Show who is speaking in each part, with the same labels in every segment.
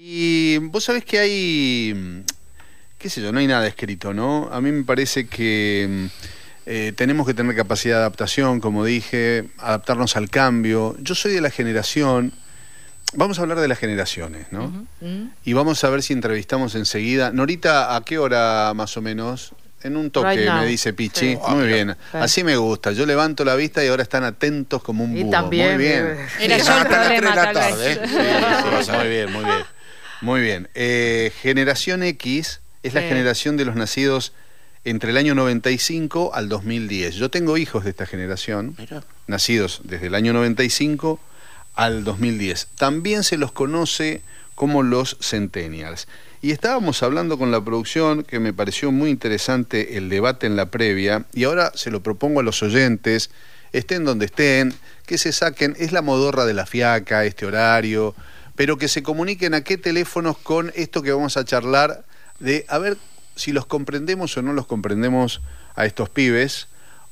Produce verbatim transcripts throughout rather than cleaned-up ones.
Speaker 1: Y vos sabés que hay, qué sé yo, no hay nada escrito, ¿no? A mí me parece que eh, tenemos que tener capacidad de adaptación, como dije, adaptarnos al cambio. Yo soy de la generación, vamos a hablar de las generaciones, ¿no? Uh-huh. Uh-huh. Y vamos a ver si entrevistamos enseguida. Norita, ¿a qué hora más o menos? En un toque, right me dice Pichi. Sí. Muy bien. Sí. Así me gusta. Yo levanto la vista y ahora están atentos como un búho.
Speaker 2: Y también.
Speaker 1: Muy bien.
Speaker 2: Era yo el problema, tal vez.
Speaker 1: Sí, sí, sí, muy bien, muy bien. Muy bien. Eh, generación X es la sí. generación de los nacidos entre el año noventa y cinco al dos mil diez. Yo tengo hijos de esta generación, Mira. nacidos desde el año noventa y cinco al dos mil diez. También se los conoce como los centennials. Y estábamos hablando con la producción, que me pareció muy interesante el debate en la previa, y ahora se lo propongo a los oyentes, estén donde estén, que se saquen, es la modorra de la fiaca, este horario, pero que se comuniquen a qué teléfonos con esto que vamos a charlar, de a ver si los comprendemos o no los comprendemos a estos pibes,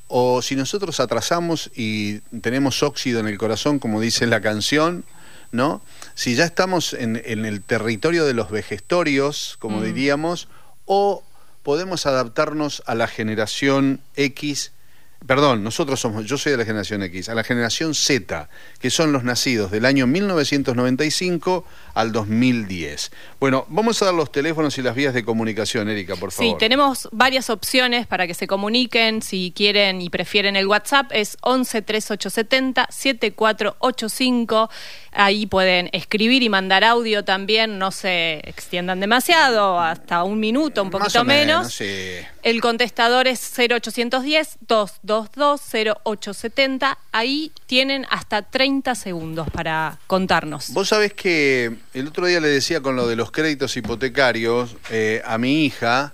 Speaker 1: o si nosotros atrasamos y tenemos óxido en el corazón, como dice la canción, ¿no? Si ya estamos en, en el territorio de los vejestorios, como mm. diríamos, o podemos adaptarnos a la generación X. Perdón, nosotros somos, yo soy de la generación X, a la generación Z, que son los nacidos del año mil novecientos noventa y cinco al dos mil diez. Bueno, vamos a dar los teléfonos y las vías de comunicación, Erika, por favor.
Speaker 3: Sí, tenemos varias opciones para que se comuniquen, si quieren y prefieren el WhatsApp, es once treinta y ocho setenta setenta y cuatro ochenta y cinco. Ahí pueden escribir y mandar audio también, no se extiendan demasiado, hasta un minuto, un poquito menos. menos.
Speaker 1: Sí.
Speaker 3: El contestador es cero ochocientos diez, doscientos veintidós, cero ocho setenta. Ahí tienen hasta treinta segundos para contarnos.
Speaker 1: Vos sabés que el otro día le decía con lo de los créditos hipotecarios, eh, a mi hija,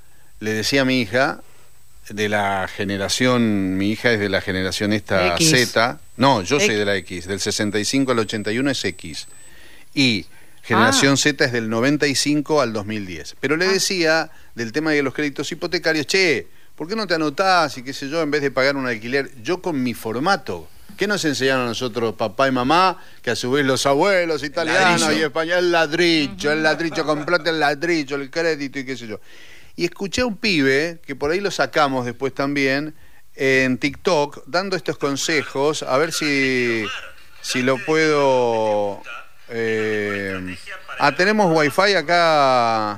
Speaker 1: le decía a mi hija, de la generación, mi hija es de la generación esta X. Z, no, yo X. soy de la X, del sesenta y cinco al ochenta y uno es X, y generación ah. Z es del noventa y cinco al dos mil diez, pero le ah. decía del tema de los créditos hipotecarios, che, ¿por qué no te anotás y qué sé yo, en vez de pagar un alquiler? Yo con mi formato, ¿qué nos enseñaron a nosotros, papá y mamá? Que a su vez los abuelos italianos ladrillo. y españoles, el ladrillo, uh-huh. el ladrillo, comprate el ladrillo, el crédito y qué sé yo. Y escuché a un pibe, que por ahí lo sacamos después también, en TikTok, dando estos consejos, a ver si, si lo puedo... Eh... Ah, tenemos wifi acá...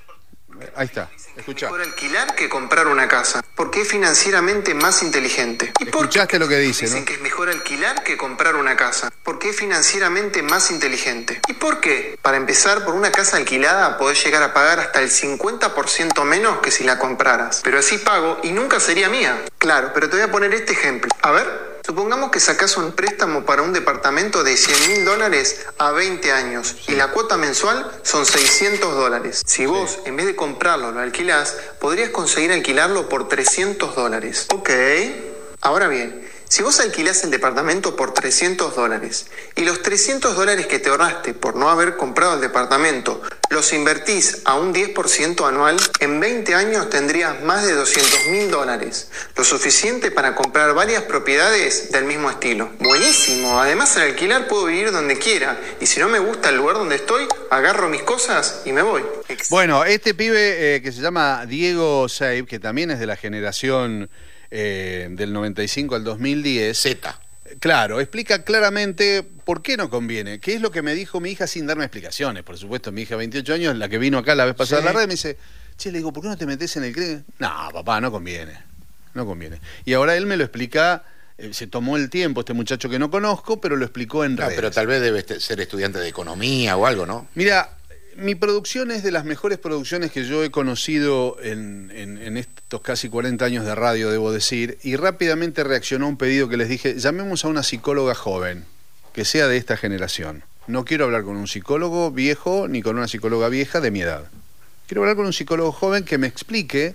Speaker 1: Ahí está. Escuchá.
Speaker 4: Mejor alquilar que comprar una casa, porque es financieramente más inteligente.
Speaker 1: ¿Y escuchaste por qué? Lo que dice,
Speaker 4: Dicen
Speaker 1: ¿no?
Speaker 4: que es mejor alquilar que comprar una casa, porque es financieramente más inteligente. ¿Y por qué? Para empezar, por una casa alquilada podés llegar a pagar hasta el cincuenta por ciento menos que si la compraras. Pero así pago y nunca sería mía. Claro, pero te voy a poner este ejemplo. A ver... Supongamos que sacás un préstamo para un departamento de cien mil dólares a veinte años sí. y la cuota mensual son seiscientos dólares. Si vos, sí. en vez de comprarlo, lo alquilás, podrías conseguir alquilarlo por trescientos dólares. Ok. Ahora bien, si vos alquilás el departamento por trescientos dólares y los trescientos dólares que te ahorraste por no haber comprado el departamento los invertís a un diez por ciento anual, en veinte años tendrías más de doscientos mil dólares, lo suficiente para comprar varias propiedades del mismo estilo. Buenísimo, además al alquilar puedo vivir donde quiera y si no me gusta el lugar donde estoy, agarro mis cosas y me voy.
Speaker 1: Bueno, este pibe eh, que se llama Diego Seib, que también es de la generación... Eh, del noventa y cinco al dos mil diez,
Speaker 2: Z.
Speaker 1: Claro, explica claramente por qué no conviene, qué es lo que me dijo mi hija sin darme explicaciones. Por supuesto, mi hija de veintiocho años, la que vino acá la vez pasada sí. a la red, me dice, che, le digo, ¿por qué no te metes en el crédito? No, papá, no conviene, no conviene. Y ahora él me lo explica, eh, se tomó el tiempo, este muchacho que no conozco, pero lo explicó en
Speaker 2: no,
Speaker 1: redes.
Speaker 2: Pero tal vez debe ser estudiante de economía o algo, ¿no?
Speaker 1: Mira, mi producción es de las mejores producciones que yo he conocido en, en, en estos casi cuarenta años de radio, debo decir, y rápidamente reaccionó a un pedido que les dije, llamemos a una psicóloga joven, que sea de esta generación. No quiero hablar con un psicólogo viejo ni con una psicóloga vieja de mi edad. Quiero hablar con un psicólogo joven que me explique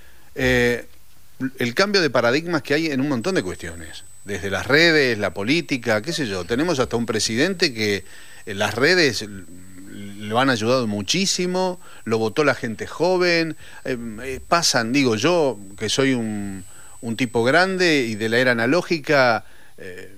Speaker 1: eh, el cambio de paradigmas que hay en un montón de cuestiones. Desde las redes, la política, qué sé yo. Tenemos hasta un presidente que en las redes... lo han ayudado muchísimo, lo votó la gente joven, eh, eh, pasan, digo yo, que soy un, un tipo grande y de la era analógica, eh,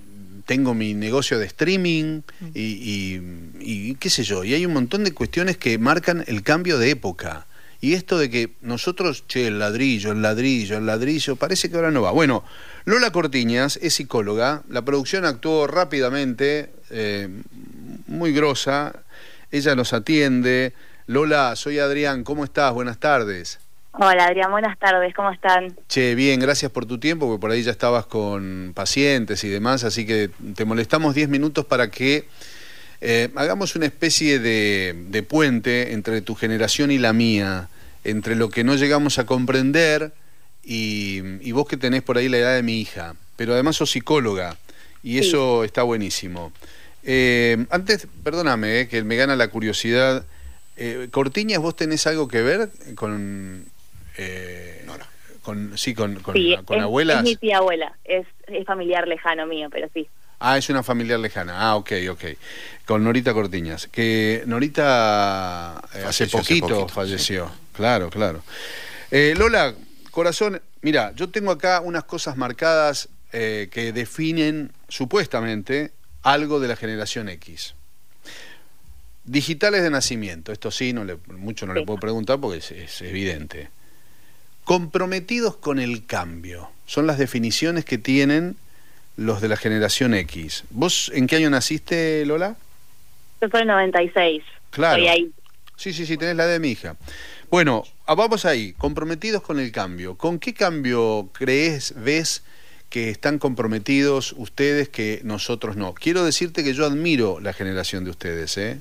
Speaker 1: tengo mi negocio de streaming y, y, y qué sé yo, y hay un montón de cuestiones que marcan el cambio de época. Y esto de que nosotros, che, el ladrillo, el ladrillo, el ladrillo, parece que ahora no va. Bueno, Lola Cortiñas es psicóloga, la producción actuó rápidamente, eh, muy grosa, ella nos atiende. Lola, soy Adrián, ¿cómo estás? Buenas tardes.
Speaker 5: Hola Adrián, buenas tardes, ¿cómo están?
Speaker 1: Che, bien, gracias por tu tiempo, porque por ahí ya estabas con pacientes y demás, así que te molestamos diez minutos para que eh, hagamos una especie de, de puente entre tu generación y la mía, entre lo que no llegamos a comprender y, y vos que tenés por ahí la edad de mi hija, pero además sos psicóloga y eso sí. Está buenísimo. Eh, antes, perdóname, eh, que me gana la curiosidad, eh, Cortiñas, ¿vos tenés algo que ver con... Eh, no, no. Con, sí, con, con,
Speaker 5: sí,
Speaker 1: con
Speaker 5: es,
Speaker 1: abuelas?
Speaker 5: Es mi tía abuela, es, es familiar lejano mío, pero sí.
Speaker 1: Ah, es una familiar lejana. Ah, ok, ok. Con Norita Cortiñas. Que Norita eh, hace, poquito hace poquito falleció. Sí. Claro, claro. Eh, Lola, corazón, mira, yo tengo acá unas cosas marcadas eh, que definen supuestamente algo de la generación X. Digitales de nacimiento, esto sí, no le, mucho no sí. le puedo preguntar porque es, es evidente. Comprometidos con el cambio, son las definiciones que tienen los de la generación X. ¿Vos en qué año naciste, Lola?
Speaker 5: Yo soy noventa y seis.
Speaker 1: Claro.
Speaker 5: Estoy ahí.
Speaker 1: Sí, sí, sí, tenés la edad de mi hija. Bueno, vamos ahí, comprometidos con el cambio. ¿Con qué cambio crees, ves que están comprometidos ustedes que nosotros no? Quiero decirte que yo admiro la generación de ustedes, ¿eh?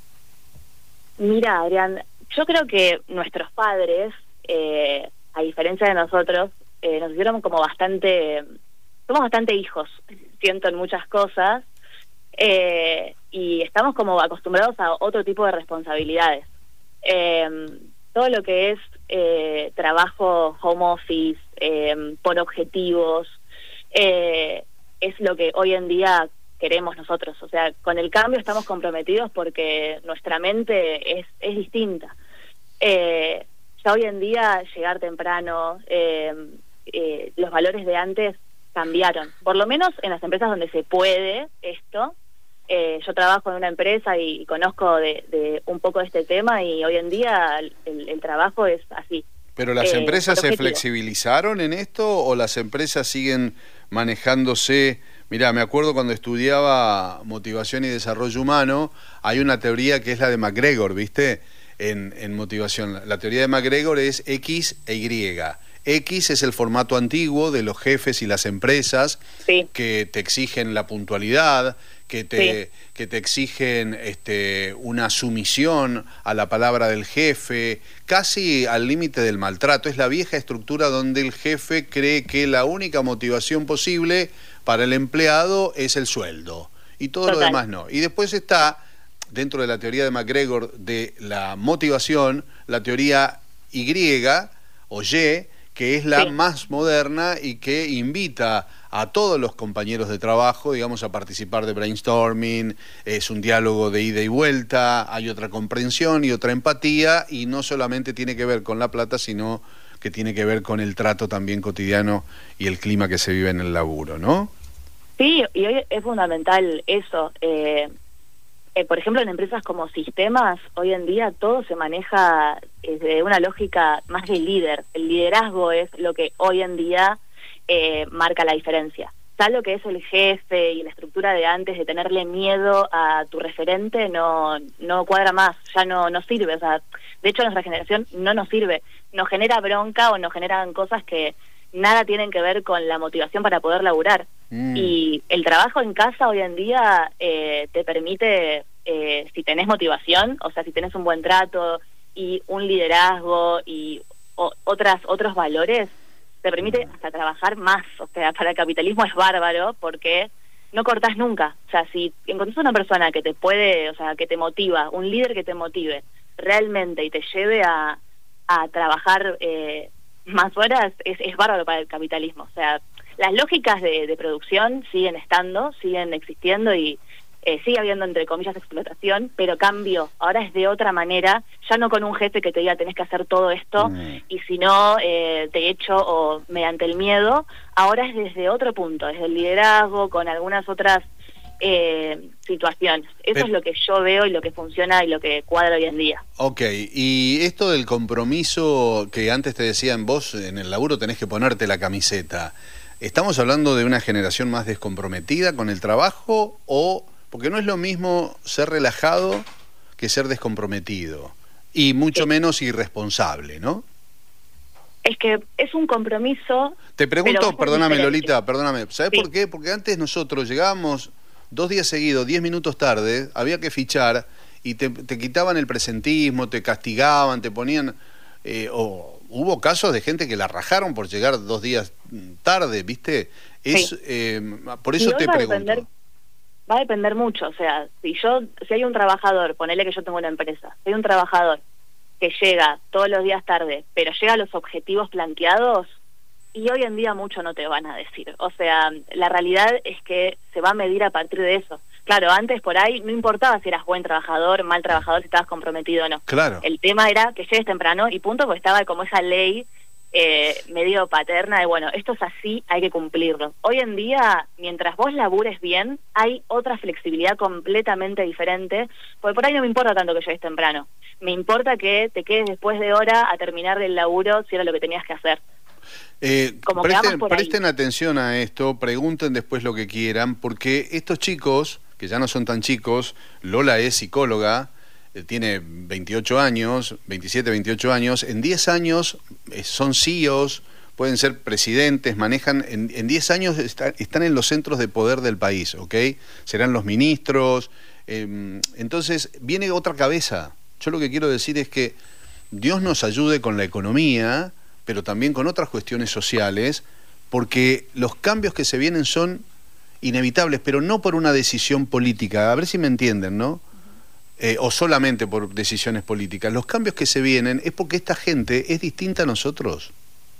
Speaker 5: Mira, Adrián, yo creo que nuestros padres, eh, a diferencia de nosotros, eh, nos hicieron como bastante... Somos bastante hijos, siento, en muchas cosas, eh, y estamos como acostumbrados a otro tipo de responsabilidades. Eh, todo lo que es eh, trabajo home office, eh, por objetivos, eh, es lo que hoy en día queremos nosotros. O sea, con el cambio estamos comprometidos porque nuestra mente es, es distinta. Eh, ya hoy en día llegar temprano, eh, eh, los valores de antes cambiaron, por lo menos en las empresas donde se puede esto. Eh, yo trabajo en una empresa y conozco de, de un poco de este tema y hoy en día el, el trabajo es así.
Speaker 1: ¿Pero las
Speaker 5: eh,
Speaker 1: empresas se flexibilizaron en esto o las empresas siguen manejándose? Mirá, me acuerdo cuando estudiaba motivación y desarrollo humano, hay una teoría que es la de McGregor, ¿viste? En, en motivación. La teoría de McGregor es X e Y. X es el formato antiguo de los jefes y las empresas, sí, que te exigen la puntualidad, que te, sí, que te exigen este, una sumisión a la palabra del jefe, casi al límite del maltrato. Es la vieja estructura donde el jefe cree que la única motivación posible para el empleado es el sueldo y todo Total. Lo demás no. Y después está, dentro de la teoría de McGregor de la motivación, la teoría Y o Y, que es la sí. más moderna y que invita a todos los compañeros de trabajo, digamos, a participar de brainstorming. Es un diálogo de ida y vuelta, hay otra comprensión y otra empatía, y no solamente tiene que ver con la plata, sino que tiene que ver con el trato también cotidiano y el clima que se vive en el laburo, ¿no?
Speaker 5: Sí, y hoy es fundamental eso. Eh, eh, por ejemplo, en empresas como sistemas, hoy en día todo se maneja desde una lógica más de líder. El liderazgo es lo que hoy en día eh, marca la diferencia. Ya lo que es el jefe y la estructura de antes de tenerle miedo a tu referente no no cuadra más, ya no, no sirve. O sea, de hecho, nuestra generación no nos sirve. Nos genera bronca o nos generan cosas que nada tienen que ver con la motivación para poder laburar. Mm. Y el trabajo en casa hoy en día eh, te permite, eh, si tenés motivación, o sea, si tenés un buen trato y un liderazgo y o, otras otros valores, te permite hasta trabajar más. O sea, para el capitalismo es bárbaro porque no cortás nunca. O sea, si encontrás una persona que te puede, o sea, que te motiva, un líder que te motive realmente y te lleve a, a trabajar eh, más horas, es, es bárbaro para el capitalismo. O sea, las lógicas de, de producción siguen estando, siguen existiendo y eh, sigue habiendo, entre comillas, explotación, pero cambio. Ahora es de otra manera, ya no con un jefe que te diga tenés que hacer todo esto, mm. y si no, eh, te echo o mediante el miedo. Ahora es desde otro punto, desde el liderazgo, con algunas otras eh, situaciones. Eso
Speaker 1: Pero,
Speaker 5: es lo que yo veo y lo que funciona y lo que cuadra hoy en día.
Speaker 1: Ok, y esto del compromiso que antes te decían, vos en el laburo tenés que ponerte la camiseta, ¿estamos hablando de una generación más descomprometida con el trabajo o...? Porque no es lo mismo ser relajado que ser descomprometido y mucho
Speaker 5: Sí.
Speaker 1: menos irresponsable, ¿no?
Speaker 5: Es que es un compromiso...
Speaker 1: Te pregunto,
Speaker 5: pero
Speaker 1: perdóname
Speaker 5: diferente.
Speaker 1: Lolita, perdóname, ¿sabés
Speaker 5: Sí.
Speaker 1: por qué? Porque antes nosotros llegábamos dos días seguidos, diez minutos tarde, había que fichar y te, te quitaban el presentismo, te castigaban, te ponían... Eh, o hubo casos de gente que la rajaron por llegar dos días tarde, ¿viste? Es,
Speaker 5: Sí.
Speaker 1: eh, por
Speaker 5: Y
Speaker 1: eso
Speaker 5: hoy
Speaker 1: te
Speaker 5: va a
Speaker 1: pregunto.
Speaker 5: depender- Va a depender mucho, o sea, si yo, si hay un trabajador, ponele que yo tengo una empresa, si hay un trabajador que llega todos los días tarde, pero llega a los objetivos planteados, y hoy en día mucho no te van a decir. O sea, la realidad es que se va a medir a partir de eso. Claro, antes por ahí no importaba si eras buen trabajador, mal trabajador, si estabas comprometido o no.
Speaker 1: Claro.
Speaker 5: El tema era que llegues temprano y punto, porque estaba como esa ley eh, medio paterna de, bueno, esto es así, hay que cumplirlo. Hoy en día, mientras vos labures bien, hay otra flexibilidad completamente diferente, porque por ahí no me importa tanto que llegues temprano. Me importa que te quedes después de hora a terminar el laburo si era lo que tenías que hacer.
Speaker 1: Eh,
Speaker 5: Como que
Speaker 1: presten,
Speaker 5: vamos por ahí.
Speaker 1: presten atención a esto, pregunten después lo que quieran, porque estos chicos, que ya no son tan chicos, Lola es psicóloga, eh, tiene veintiocho años, veintisiete, veintiocho años, en diez años eh, son C E Os, pueden ser presidentes, manejan, en, en diez años está, están en los centros de poder del país, ¿ok? Serán los ministros, eh, entonces viene otra cabeza. Yo lo que quiero decir es que Dios nos ayude con la economía, pero también con otras cuestiones sociales, porque los cambios que se vienen son inevitables, pero no por una decisión política, a ver si me entienden, ¿no? Eh, o solamente por decisiones políticas. Los cambios que se vienen es porque esta gente es distinta a nosotros.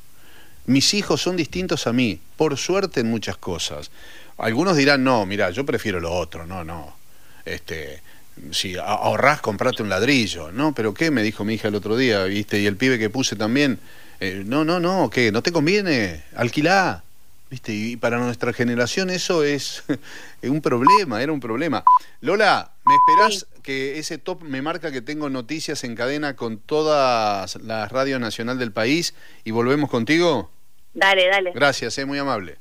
Speaker 1: Mis hijos son distintos a mí, por suerte en muchas cosas. Algunos dirán, no, mira, yo prefiero lo otro, no, no. Este, si ahorrás, comprate un ladrillo, ¿no? Pero ¿qué? Me dijo mi hija el otro día, ¿viste? Y el pibe que puse también, eh, no, no, no, ¿qué? ¿No te conviene? Alquilá, ¿viste? Y para nuestra generación eso es un problema, era un problema. Lola, ¿me esperás
Speaker 5: Sí.
Speaker 1: que ese top me marca que tengo noticias en cadena con todas las radios nacional del país y volvemos contigo?
Speaker 5: Dale, dale.
Speaker 1: Gracias, eh, muy amable.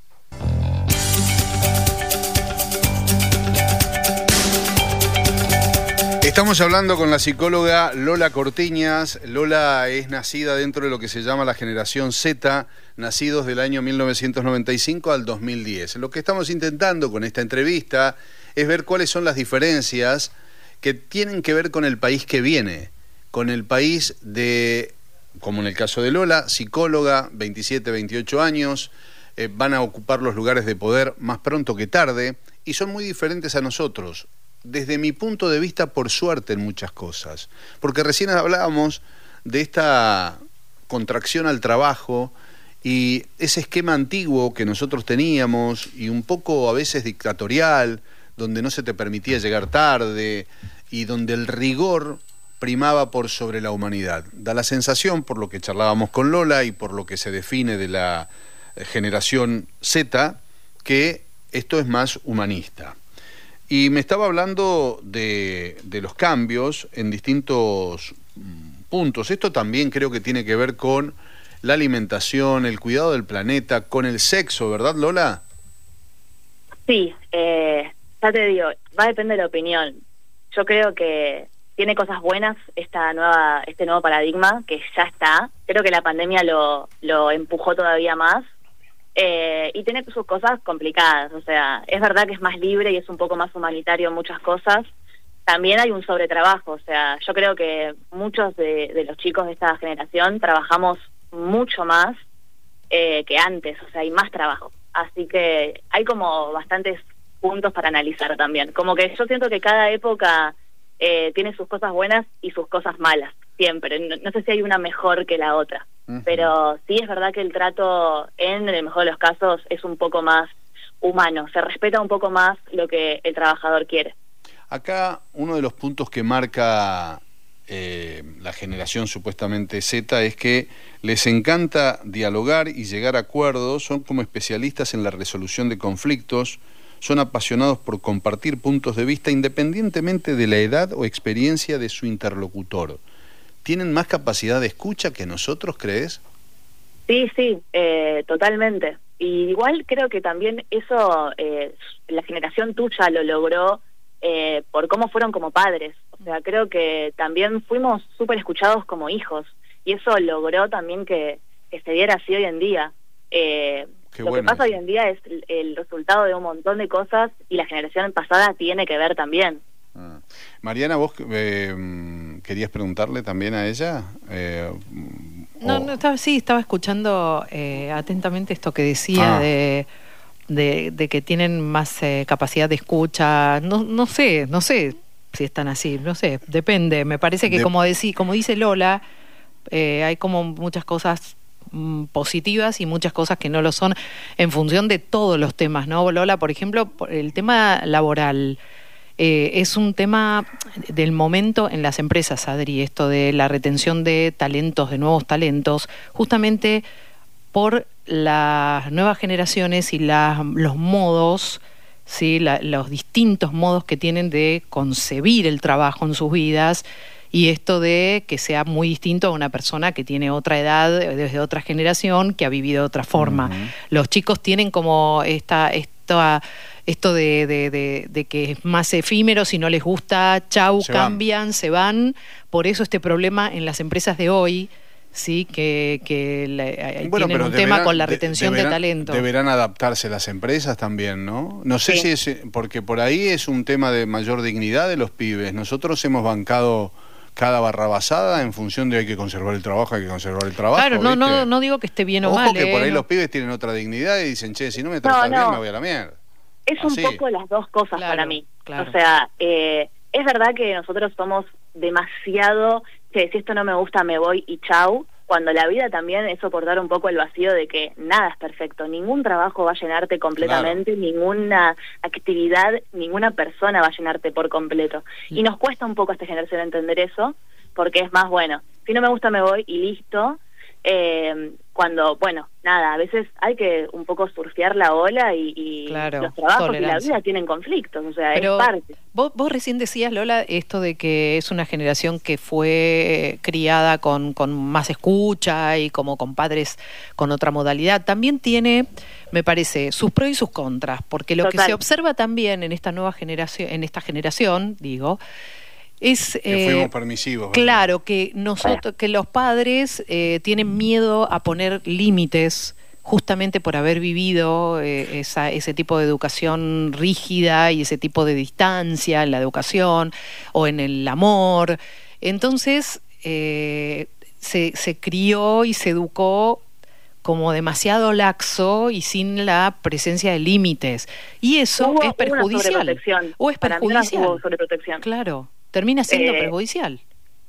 Speaker 1: Estamos hablando con la psicóloga Lola Cortiñas. Lola es nacida dentro de lo que se llama la generación Z, nacidos del año mil novecientos noventa y cinco al dos mil diez. Lo que estamos intentando con esta entrevista es ver cuáles son las diferencias que tienen que ver con el país que viene, con el país de, como en el caso de Lola, psicóloga, veintisiete, veintiocho años, eh, van a ocupar los lugares de poder más pronto que tarde y son muy diferentes a nosotros. Desde mi punto de vista, por suerte en muchas cosas, porque recién hablábamos de esta contracción al trabajo y ese esquema antiguo que nosotros teníamos y un poco a veces dictatorial, donde no se te permitía llegar tarde y donde el rigor primaba por sobre la humanidad. Da la sensación, por lo que charlábamos con Lola y por lo que se define de la generación Z, que esto es más humanista. Y me estaba hablando de, de los cambios en distintos puntos. Esto también creo que tiene que ver con la alimentación, el cuidado del planeta, con el sexo, ¿verdad, Lola?
Speaker 5: Sí, eh, ya te digo, va a depender de la opinión. Yo creo que tiene cosas buenas esta nueva, este nuevo paradigma que ya está. Creo que la pandemia lo, lo empujó todavía más. Eh, y tiene sus cosas complicadas, o sea, es verdad que es más libre y es un poco más humanitario en muchas cosas. También hay un sobretrabajo, o sea, yo creo que muchos de, de los chicos de esta generación trabajamos mucho más eh, que antes, o sea, hay más trabajo. Así que hay como bastantes puntos para analizar también. Como que yo siento que cada época eh, tiene sus cosas buenas y sus cosas malas, siempre. No, no sé si hay una mejor que la otra. Uh-huh. Pero sí es verdad que el trato, en el mejor de los casos, es un poco más humano. Se respeta un poco más lo que el trabajador quiere.
Speaker 1: Acá uno de los puntos que marca eh, la generación supuestamente Z es que les encanta dialogar y llegar a acuerdos, son como especialistas en la resolución de conflictos, son apasionados por compartir puntos de vista independientemente de la edad o experiencia de su interlocutor. ¿Tienen más capacidad de escucha que nosotros, crees?
Speaker 5: Sí, sí, eh, totalmente. Y igual creo que también eso, eh, la generación tuya lo logró eh, por cómo fueron como padres. O sea, creo que también fuimos súper escuchados como hijos. Y eso logró también que, que se diera así hoy en día. Eh,
Speaker 1: Qué
Speaker 5: lo
Speaker 1: bueno
Speaker 5: que pasa
Speaker 1: eso.
Speaker 5: hoy en día es el, el resultado de un montón de cosas y la generación pasada tiene que ver también.
Speaker 1: Ah. Mariana, ¿vos eh, querías preguntarle también a ella? Eh,
Speaker 6: No,
Speaker 1: o-
Speaker 6: no estaba, sí, estaba escuchando eh, atentamente esto que decía
Speaker 1: Ah.
Speaker 6: de, de, de que tienen más eh, capacidad de escucha. No, no sé, no sé si están así, no sé, depende. Me parece que
Speaker 1: De-
Speaker 6: como, decí, como dice Lola, eh, hay como muchas cosas mm, positivas y muchas cosas que no lo son en función de todos los temas, ¿no? Lola, por ejemplo, por el tema laboral. Eh, es un tema del momento en las empresas, Adri, esto de la retención de talentos, de nuevos talentos, justamente por las nuevas generaciones y las, los modos, ¿sí? La, los distintos modos que tienen de concebir el trabajo en sus vidas, y esto de que sea muy distinto a una persona que tiene otra edad, desde otra generación, que ha vivido de otra forma.
Speaker 1: Ujú.
Speaker 6: Los chicos tienen como esta... esta esto de, de, de, de que es más efímero, si no les gusta, chau,
Speaker 1: Se van.
Speaker 6: cambian, se van. Por eso este problema en las empresas de hoy, sí, que, que la- eh,
Speaker 1: Bueno,
Speaker 6: tienen
Speaker 1: pero
Speaker 6: un tema
Speaker 1: deberán-
Speaker 6: con la
Speaker 1: de-
Speaker 6: retención
Speaker 1: deberán-
Speaker 6: de talento.
Speaker 1: Deberán adaptarse las empresas también, ¿no? No sé
Speaker 5: Sí.
Speaker 1: si es, porque por ahí es un tema de mayor dignidad de los pibes. Nosotros hemos bancado cada barrabasada en función de hay que conservar el trabajo, hay que conservar el trabajo.
Speaker 6: Claro, no, no,
Speaker 1: ¿viste?
Speaker 6: no digo que esté bien o
Speaker 1: Ojo
Speaker 6: mal.
Speaker 1: que por
Speaker 6: eh,
Speaker 1: ahí
Speaker 6: no.
Speaker 1: los pibes tienen otra dignidad y dicen, che, si no me tratas
Speaker 5: no.
Speaker 1: bien me voy a la mierda.
Speaker 5: Es
Speaker 1: Así.
Speaker 5: un poco las dos cosas
Speaker 6: Claro,
Speaker 5: para mí.
Speaker 6: claro.
Speaker 5: O sea, eh, es verdad que nosotros somos demasiado, que si esto no me gusta me voy y chau, cuando la vida también es soportar un poco el vacío de que nada es perfecto, ningún trabajo va a llenarte completamente, ninguna actividad, ninguna persona va a llenarte por completo. Y nos cuesta un poco a esta generación entender eso, porque es más, bueno, si no me gusta me voy y listo. Eh, cuando, bueno, nada, a veces hay que un poco surfear la ola y, y
Speaker 6: Claro,
Speaker 5: los trabajos y la
Speaker 6: tolerancia.
Speaker 5: vida tienen conflictos, o sea,
Speaker 6: Pero
Speaker 5: es parte.
Speaker 6: vos, vos recién decías, Lola, esto de que es una generación que fue criada con, con más escucha y como con padres con otra modalidad. También tiene, me parece, sus pros y sus contras, porque lo que
Speaker 5: Total.
Speaker 6: se observa también en esta nueva generación, en esta generación, digo, es
Speaker 1: Que
Speaker 6: eh,
Speaker 1: fuimos permisivos. ¿verdad?
Speaker 6: claro que nosotros, que los padres eh, tienen miedo a poner límites justamente por haber vivido eh, esa, ese tipo de educación rígida y ese tipo de distancia en la educación o en el amor. Entonces eh, se, se crió y se educó como demasiado laxo y sin la presencia de límites. Y eso
Speaker 5: Hubo
Speaker 6: es
Speaker 5: una
Speaker 6: perjudicial.
Speaker 5: sobreprotección.
Speaker 6: O es
Speaker 5: Para mí no
Speaker 6: perjudicial.
Speaker 5: hubo sobreprotección.
Speaker 6: Claro, termina siendo
Speaker 5: Eh,
Speaker 6: perjudicial.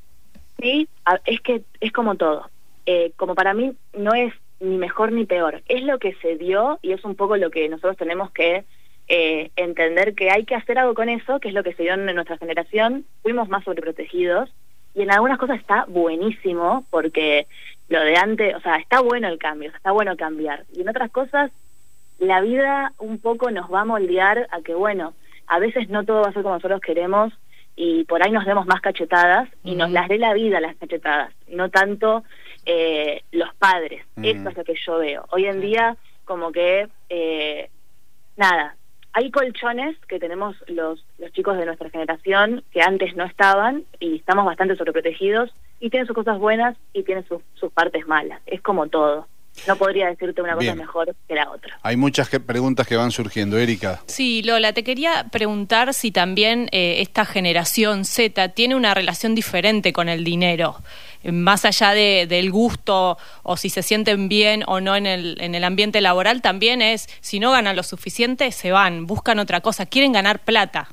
Speaker 5: Sí, a- es que es como todo. Eh, como para mí no es ni mejor ni peor, es lo que se dio y es un poco lo que nosotros tenemos que eh, entender que hay que hacer algo con eso, que es lo que se dio en nuestra generación. Fuimos más sobreprotegidos y en algunas cosas está buenísimo porque lo de antes, o sea, está bueno el cambio, o sea, está bueno cambiar. Y en otras cosas la vida un poco nos va a moldear a que, bueno, a veces no todo va a ser como nosotros queremos y por ahí nos demos más cachetadas y nos
Speaker 6: Ujú.
Speaker 5: las dé la vida las cachetadas, no tanto eh, los padres.
Speaker 1: Ujú.
Speaker 5: Eso es lo que yo veo. Hoy en día, como que, eh, nada, hay colchones que tenemos los, los chicos de nuestra generación que antes no estaban y estamos bastante sobreprotegidos y tienen sus cosas buenas y tienen sus, sus partes malas. Es como todo. No podría decirte una cosa
Speaker 1: Bien.
Speaker 5: mejor que la otra.
Speaker 1: Hay muchas que- preguntas que van surgiendo. Erika.
Speaker 3: Sí, Lola, te quería preguntar si también eh, esta generación Z tiene una relación diferente con el dinero, eh, más allá de, del gusto o si se sienten bien o no en el, en el ambiente laboral, también es, si no ganan lo suficiente, se van, buscan otra cosa, quieren ganar plata.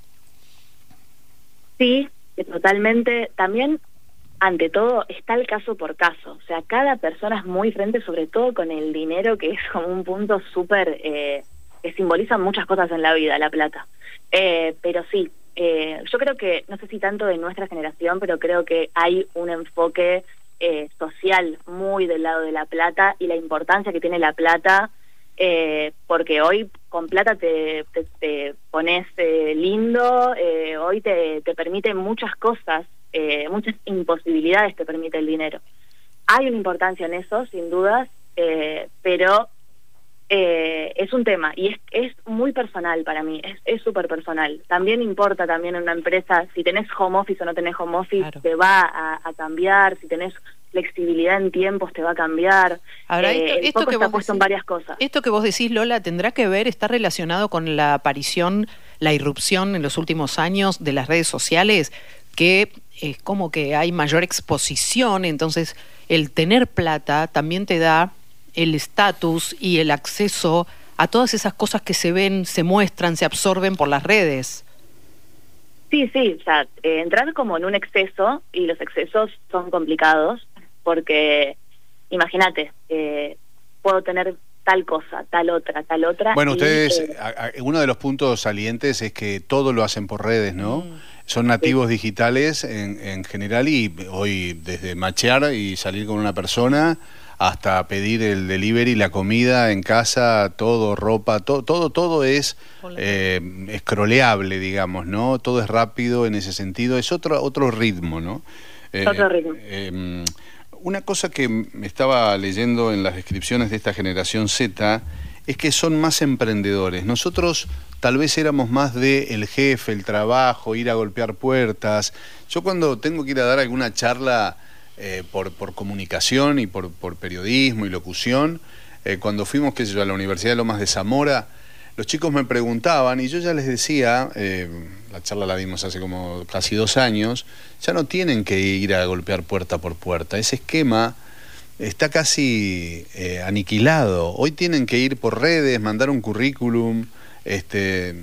Speaker 5: Sí, que totalmente. También, ante todo, está el caso por caso. O sea, cada persona es muy diferente, sobre todo con el dinero, que es como un punto súper... Eh, que simboliza muchas cosas en la vida, la plata. Eh, pero sí, eh, yo creo que, no sé si tanto de nuestra generación, pero creo que hay un enfoque eh, social muy del lado de la plata y la importancia que tiene la plata, eh, porque hoy con plata te, te, te pones eh, lindo, eh, hoy te, te permite muchas cosas, eh, muchas imposibilidades te permite el dinero. Hay una importancia en eso, sin dudas, eh, pero eh, es un tema y es, es muy personal para mí, es súper personal. También importa también en una empresa, si tenés home office o no tenés home office, claro, te va a, a cambiar, si tenés flexibilidad en tiempos te va a cambiar.
Speaker 6: Ahora,
Speaker 5: eh,
Speaker 6: esto,
Speaker 5: el
Speaker 6: esto
Speaker 5: foco
Speaker 6: que
Speaker 5: está
Speaker 6: vos
Speaker 5: puesto
Speaker 6: decís,
Speaker 5: en varias cosas.
Speaker 6: Esto que vos decís, Lola, tendrá que ver, está relacionado con la aparición, la irrupción en los últimos años de las redes sociales, que es como que hay mayor exposición, entonces el tener plata también te da el estatus y el acceso a todas esas cosas que se ven, se muestran, se absorben por las redes.
Speaker 5: Sí, sí, o sea, eh, entrar como en un exceso, y los excesos son complicados, porque imagínate, eh, puedo tener tal cosa, tal otra, tal otra.
Speaker 1: Bueno,
Speaker 5: y,
Speaker 1: ustedes,
Speaker 5: eh,
Speaker 1: a, a, uno de los puntos salientes es que todo lo hacen por redes, ¿no? Mm. Son nativos sí. digitales en, en general, y hoy desde machear y salir con una persona hasta pedir el delivery, la comida en casa, todo, ropa, todo, todo, todo es eh, scrolleable, digamos, ¿no? Todo es rápido en ese sentido, es otro, otro ritmo, ¿no? Eh,
Speaker 5: otro ritmo.
Speaker 1: Eh, una cosa que me estaba leyendo en las descripciones de esta generación Z es que son más emprendedores. Nosotros tal vez éramos más de el jefe, el trabajo, ir a golpear puertas. Yo cuando tengo que ir a dar alguna charla eh, por, por comunicación y por, por periodismo y locución, eh, cuando fuimos, qué sé yo, a la Universidad de Lomas de Zamora, los chicos me preguntaban y yo ya les decía, eh, la charla la dimos hace como casi dos años, ya no tienen que ir a golpear puerta por puerta. Ese esquema está casi eh, aniquilado. Hoy tienen que ir por redes, mandar un currículum, este,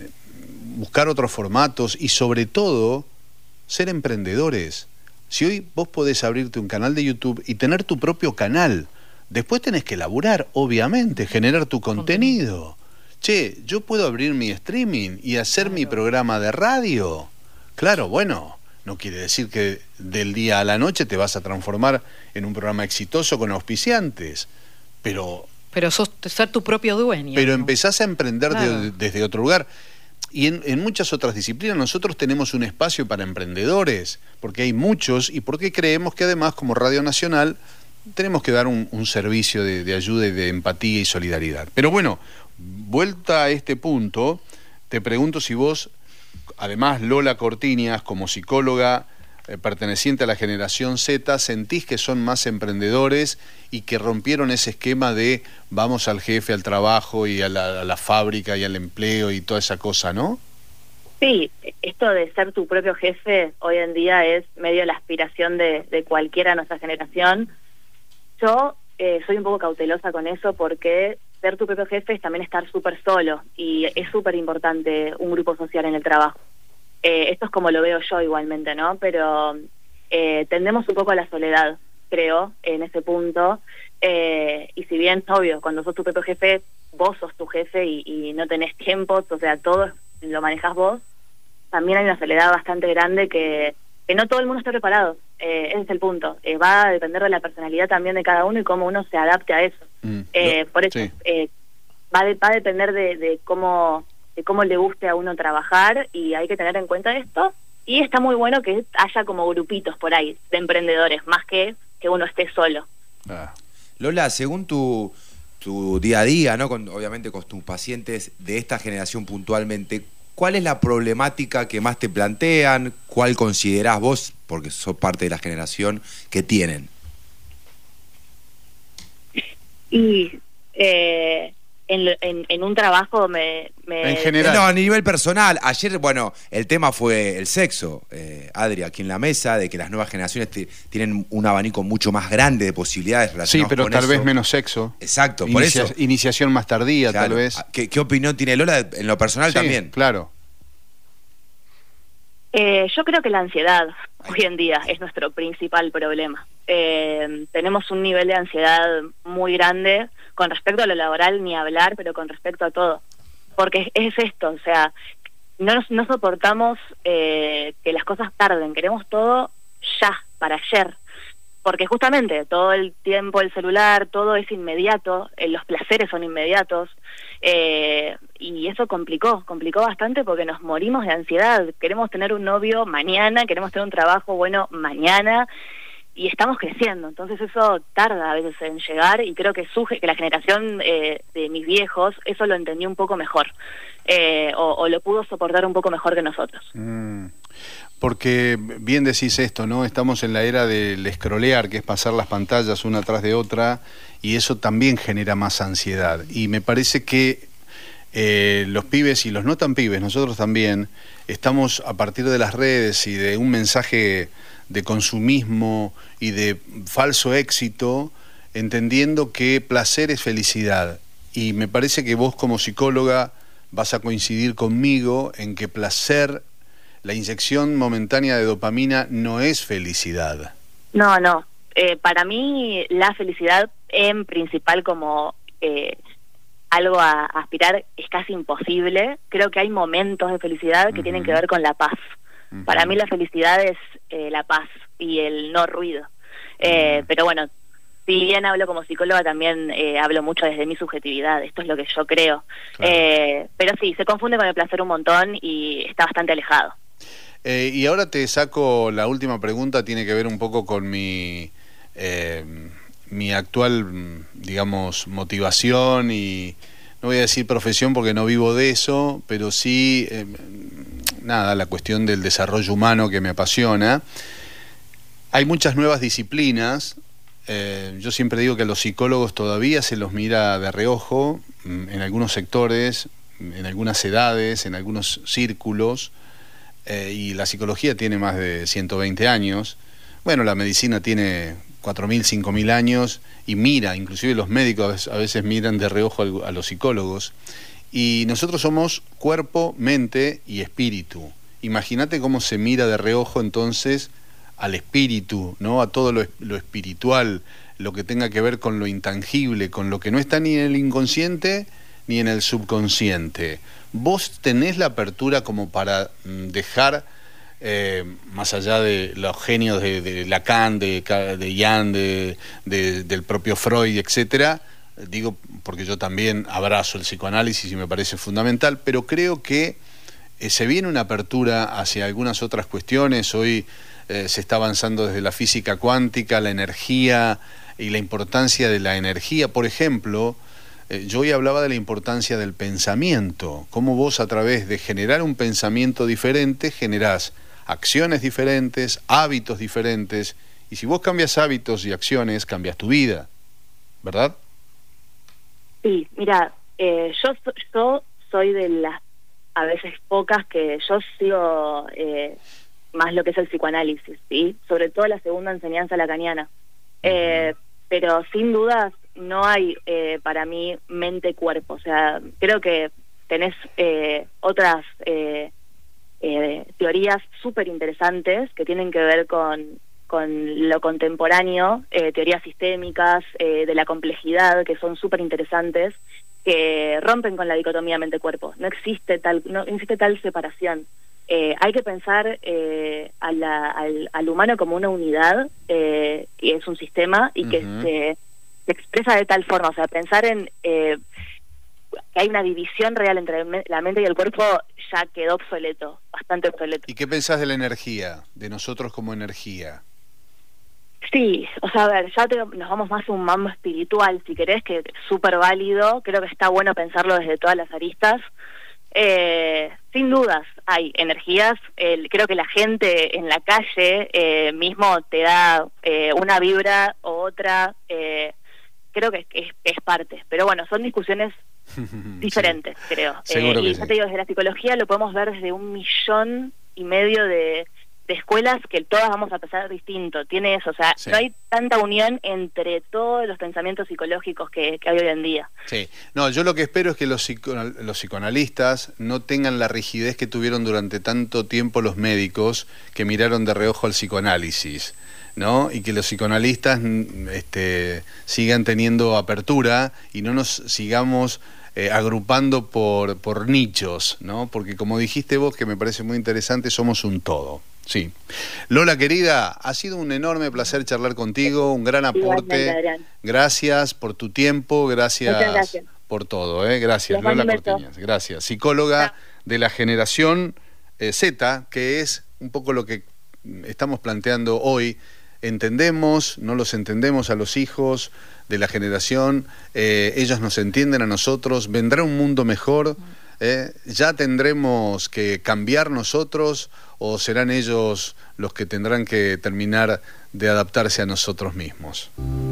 Speaker 1: buscar otros formatos y sobre todo ser emprendedores. Si hoy vos podés abrirte un canal de YouTube y tener tu propio canal, después tenés que laburar, obviamente, generar tu contenido. Che, yo puedo abrir mi streaming y hacer claro. mi programa de radio. Claro, bueno, no quiere decir que del día a la noche te vas a transformar en un programa exitoso con auspiciantes, pero...
Speaker 6: Pero sos ser tu propio dueño.
Speaker 1: Pero
Speaker 6: ¿no?
Speaker 1: empezás a emprender
Speaker 6: claro.
Speaker 1: de, desde otro lugar. Y en, en muchas otras disciplinas nosotros tenemos un espacio para emprendedores, porque hay muchos, y porque creemos que además como Radio Nacional tenemos que dar un, un servicio de, de ayuda y de empatía y solidaridad. Pero bueno, vuelta a este punto, te pregunto si vos, además Lola Cortiñas, como psicóloga eh, perteneciente a la generación Z, sentís que son más emprendedores y que rompieron ese esquema de vamos al jefe, al trabajo y a la, a la fábrica y al empleo y toda esa cosa, ¿no?
Speaker 5: Sí, esto de ser tu propio jefe hoy en día es medio la aspiración de, de cualquiera de nuestra generación. Yo eh, soy un poco cautelosa con eso porque ser tu propio jefe es también estar súper solo y es súper importante un grupo social en el trabajo. Eh, esto es como lo veo yo igualmente, ¿no? Pero eh, tendemos un poco a la soledad, creo, en ese punto. Eh, y si bien, obvio, cuando sos tu propio jefe, vos sos tu jefe y, y no tenés tiempos, o sea, todo lo manejás vos, también hay una soledad bastante grande que, que no todo el mundo está preparado. Eh, ese es el punto. Eh, va a depender de la personalidad también de cada uno y cómo uno se adapte a eso. Mm, eh, no, por eso, sí. eh, va, de, va a depender de, de cómo... de cómo le guste a uno trabajar y hay que tener en cuenta esto y está muy bueno que haya como grupitos por ahí de emprendedores más que que uno esté solo.
Speaker 7: Ah. Lola, según tu, tu día a día, ¿no? Con, obviamente con tus pacientes de esta generación puntualmente, ¿cuál es la problemática que más te plantean? ¿Cuál considerás vos, porque sos parte de la generación, que tienen?
Speaker 5: Y eh, en, en, en un trabajo me, me...
Speaker 1: En general.
Speaker 7: No, a nivel personal. Ayer, bueno, el tema fue el sexo, eh, Adri, aquí en la mesa, de que las nuevas generaciones tienen un abanico mucho más grande de posibilidades relacionadas con eso.
Speaker 1: Sí, pero tal vez menos sexo.
Speaker 7: Exacto,
Speaker 1: Inicia,
Speaker 7: por eso.
Speaker 1: Iniciación más tardía,
Speaker 7: claro.
Speaker 1: tal vez.
Speaker 7: ¿Qué, ¿Qué opinión tiene Lola en lo personal
Speaker 1: sí,
Speaker 7: también?
Speaker 1: Claro.
Speaker 5: Eh, yo creo que la ansiedad hoy en día es nuestro principal problema. Eh, tenemos un nivel de ansiedad muy grande con respecto a lo laboral, ni hablar, pero con respecto a todo. Porque es esto, o sea, no, no soportamos eh, que las cosas tarden, queremos todo ya, para ayer. porque justamente todo el tiempo el celular, todo es inmediato, eh, los placeres son inmediatos, eh, y eso complicó, complicó bastante porque nos morimos de ansiedad. Queremos tener un novio mañana, queremos tener un trabajo bueno mañana, y estamos creciendo, entonces eso tarda a veces en llegar, y creo que su, que la generación eh, de mis viejos eso lo entendió un poco mejor, eh, o, o lo pudo soportar un poco mejor que nosotros.
Speaker 1: Mm. Porque bien decís esto, ¿no? Estamos en la era del scrollear, que es pasar las pantallas una tras de otra, y eso también genera más ansiedad. Y me parece que eh, los pibes y los no tan pibes, nosotros también, estamos a partir de las redes y de un mensaje de consumismo y de falso éxito, entendiendo que placer es felicidad. Y me parece que vos como psicóloga vas a coincidir conmigo en que placer, la inyección momentánea de dopamina, no es felicidad.
Speaker 5: No, no. Eh, para mí la felicidad en principal como eh, algo a, a aspirar es casi imposible. Creo que hay momentos de felicidad que uh-huh. tienen que ver con la paz. Uh-huh. Para mí la felicidad es eh, la paz y el no ruido. Eh, uh-huh. Pero bueno, si bien hablo como psicóloga, también eh, hablo mucho desde mi subjetividad. Esto es lo que yo creo. Claro. Eh, pero sí, se confunde con el placer un montón y está bastante alejado.
Speaker 1: Eh, y ahora te saco la última pregunta, tiene que ver un poco con mi, eh, mi actual, digamos, motivación y, no voy a decir profesión porque no vivo de eso, pero sí, eh, nada, la cuestión del desarrollo humano que me apasiona. Hay muchas nuevas disciplinas, eh, yo siempre digo que a los psicólogos todavía se los mira de reojo, en algunos sectores, en algunas edades, en algunos círculos. Eh, y la psicología tiene más de ciento veinte años, bueno, la medicina tiene cuatro mil, cinco mil años, y mira, inclusive los médicos a veces miran de reojo a los psicólogos, y nosotros somos cuerpo, mente y espíritu. Imagínate cómo se mira de reojo entonces al espíritu, ¿no? A todo lo, lo espiritual, lo que tenga que ver con lo intangible, con lo que no está ni en el inconsciente ni en el subconsciente. ¿Vos tenés la apertura como para dejar, eh, más allá de los genios de, de Lacan, de, de Jung, de, de, del propio Freud, etcétera? Digo, porque yo también abrazo el psicoanálisis y me parece fundamental, pero creo que eh, se viene una apertura hacia algunas otras cuestiones. Hoy eh, se está avanzando desde la física cuántica, la energía y la importancia de la energía. Por ejemplo, yo hoy hablaba de la importancia del pensamiento, cómo vos a través de generar un pensamiento diferente generás acciones diferentes, hábitos diferentes, y si vos cambias hábitos y acciones, cambias tu vida, ¿verdad?
Speaker 5: Sí, mira, eh, yo, yo soy de las, a veces pocas, que yo sigo eh, más lo que es el psicoanálisis, ¿sí? Sobre todo la segunda enseñanza lacaniana. Eh, uh-huh. Pero sin dudas no hay eh, para mí mente-cuerpo. O sea, creo que tenés eh, otras eh, eh, teorías súper interesantes que tienen que ver con, con lo contemporáneo, eh, teorías sistémicas, eh, de la complejidad, que son súper interesantes, que rompen con la dicotomía mente-cuerpo. No existe tal, no existe tal separación. Eh, hay que pensar eh, a la, al, al humano como una unidad, eh, que es un sistema y que uh-huh. se, se expresa de tal forma. O sea, pensar en eh, que hay una división real entre la mente y el cuerpo ya quedó obsoleto, bastante obsoleto.
Speaker 1: ¿Y qué pensás de la energía, de nosotros como energía?
Speaker 5: Sí, o sea, a ver, ya te, nos vamos más a un mambo espiritual, si querés, que es súper válido. Creo que está bueno pensarlo desde todas las aristas. Eh, sin dudas hay energías, el, creo que la gente en la calle eh, mismo te da eh, una vibra u otra, eh, creo que es, es parte, pero bueno, son discusiones diferentes, sí, creo. Eh, y ya sí. te digo, desde la psicología lo podemos ver desde un millón y medio de, de escuelas que todas vamos a pensar distinto, tiene eso, o sea, sí. no hay tanta unión entre todos los pensamientos psicológicos que, que hay hoy en día.
Speaker 1: Sí, no, yo lo que espero es que los, psico, los psicoanalistas no tengan la rigidez que tuvieron durante tanto tiempo los médicos que miraron de reojo al psicoanálisis, ¿no? Y que los psicoanalistas este, sigan teniendo apertura y no nos sigamos eh, agrupando por, por nichos, ¿no? Porque como dijiste vos, que me parece muy interesante, somos un todo. Sí. Lola, querida, ha sido un enorme placer charlar contigo, un gran
Speaker 5: Igualmente,
Speaker 1: aporte.
Speaker 5: Adrián.
Speaker 1: Gracias por tu tiempo, gracias,
Speaker 5: Muchas gracias.
Speaker 1: por todo. ¿eh? Gracias,
Speaker 5: Les mando
Speaker 1: Lola
Speaker 5: un beso.
Speaker 1: Cortiñas. Gracias. Psicóloga de la generación eh, Z, que es un poco lo que estamos planteando hoy. Entendemos, no los entendemos a los hijos de la generación, eh, ellos nos entienden a nosotros, vendrá un mundo mejor. ¿Eh? ¿Ya tendremos que cambiar nosotros o serán ellos los que tendrán que terminar de adaptarse a nosotros mismos?